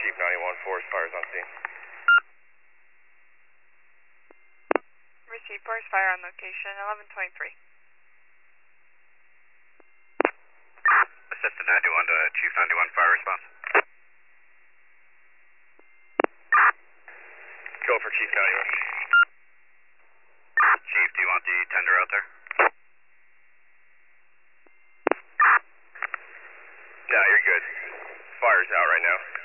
Chief 91, Forest Fire's on scene. Receive Forest Fire on location, 1123. Assistant 91 to Chief 91, fire response. Go for Chief 91. Chief, do you want the tender out there? No, you're good. Fire's out right now.